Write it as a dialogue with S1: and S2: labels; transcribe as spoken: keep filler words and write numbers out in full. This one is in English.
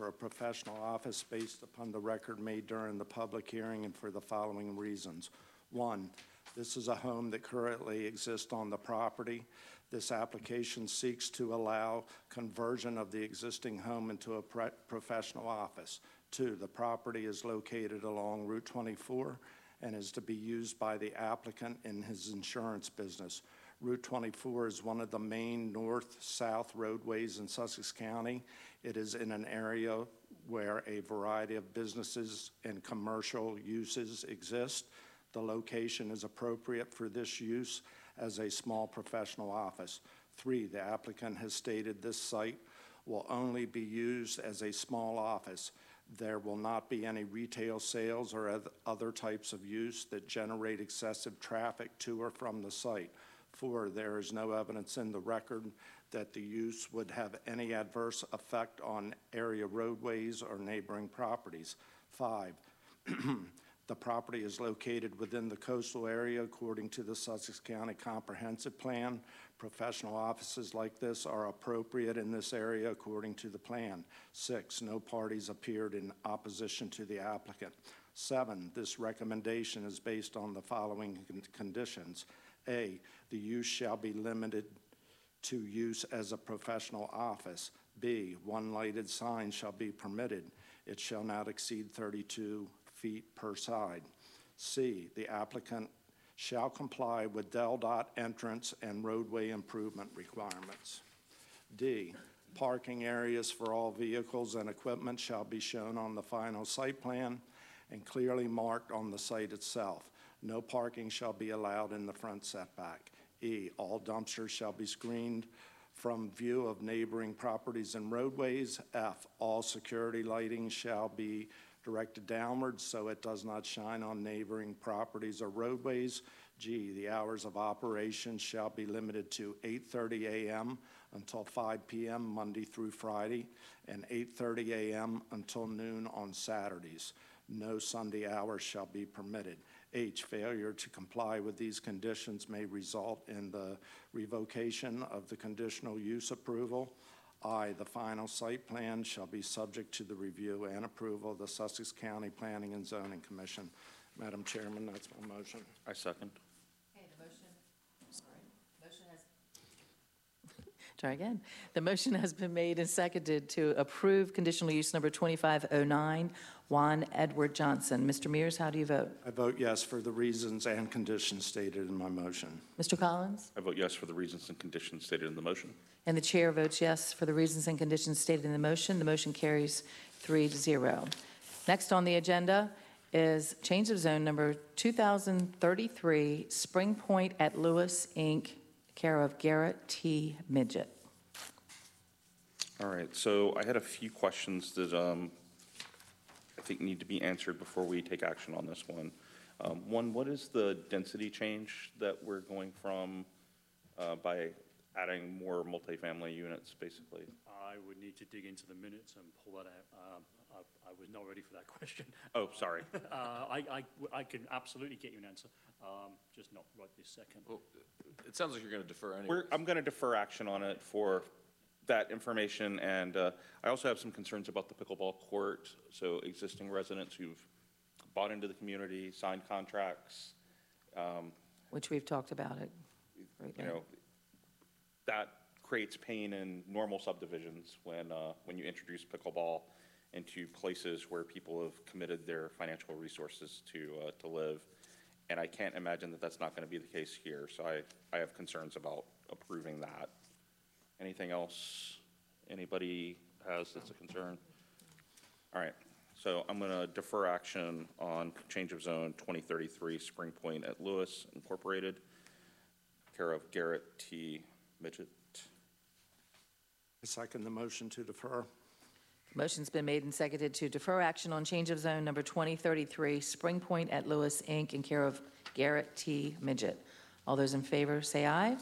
S1: for a professional office based upon the record made during the public hearing and for the following reasons. One, this is a home that currently exists on the property. This application seeks to allow conversion of the existing home into a professional office. Two, the property is located along Route twenty-four and is to be used by the applicant in his insurance business. Route twenty-four is one of the main north-south roadways in Sussex County. It is in an area where a variety of businesses and commercial uses exist. The location is appropriate for this use as a small professional office. Three, the applicant has stated this site will only be used as a small office. There will not be any retail sales or other types of use that generate excessive traffic to or from the site. Four, there is no evidence in the record that the use would have any adverse effect on area roadways or neighboring properties. Five, the property is located within the coastal area according to the Sussex County Comprehensive Plan. Professional offices like this are appropriate in this area according to the plan. Six, no parties appeared in opposition to the applicant. Seven, this recommendation is based on the following conditions. A, the use shall be limited to use as a professional office. B, one lighted sign shall be permitted. It shall not exceed thirty-two feet per side. C, the applicant shall comply with DelDOT entrance and roadway improvement requirements. D, parking areas for all vehicles and equipment shall be shown on the final site plan and clearly marked on the site itself. No parking shall be allowed in the front setback. E, all dumpsters shall be screened from view of neighboring properties and roadways. F, all security lighting shall be directed downwards so it does not shine on neighboring properties or roadways. G, the hours of operation shall be limited to eight thirty a m until five p m Monday through Friday and eight thirty a m until noon on Saturdays. No Sunday hours shall be permitted. H, failure to comply with these conditions may result in the revocation of the conditional use approval. I, the final site plan shall be subject to the review and approval of the Sussex County Planning and Zoning Commission. Madam Chairman, that's my motion.
S2: I second.
S3: Okay, the motion, sorry, motion has, try again. The motion has been made and seconded to approve conditional use number twenty-five oh nine, Juan Edward Johnson. Mister Mears, how do you vote?
S1: I vote yes for the reasons and conditions stated in my motion.
S3: Mister Collins?
S2: I vote yes for the reasons and conditions stated in the motion.
S3: And the chair votes yes for the reasons and conditions stated in the motion. The motion carries three to zero. Next on the agenda is change of zone number two thousand thirty-three, Spring Point at Lewis, Incorporated, care of Garrett T. Midget.
S2: All right, so I had a few questions that um, I think need to be answered before we take action on this one. Um, one, what is the density change that we're going from uh, by adding more multifamily units, basically?
S4: I would need to dig into the minutes and pull that out. Um, I, I was not ready for that question.
S2: Oh, sorry.
S4: uh, I, I, I can absolutely get you an answer, um, just not right this second.
S5: Well, it sounds like you're going to defer anyway.
S2: We're, I'm going to defer action on it for that information, and uh, I also have some concerns about the pickleball court. So existing residents who've bought into the community, signed contracts. Um,
S3: Which we've talked about it. Right
S2: you
S3: now.
S2: know, that creates pain in normal subdivisions when uh, when you introduce pickleball into places where people have committed their financial resources to uh, to live, and I can't imagine that that's not going to be the case here. So I I have concerns about approving that. Anything else anybody has that's a concern? All right, so I'm going to defer action on change of zone twenty thirty-three Spring Point at Lewis Incorporated, care of Garrett T. Midget.
S1: I second the motion to defer.
S3: Motion's been made and seconded to defer action on change of zone number twenty thirty-three, Spring Point at Lewis, Incorporated, in care of Garrett T. Midget. All those in favor say aye.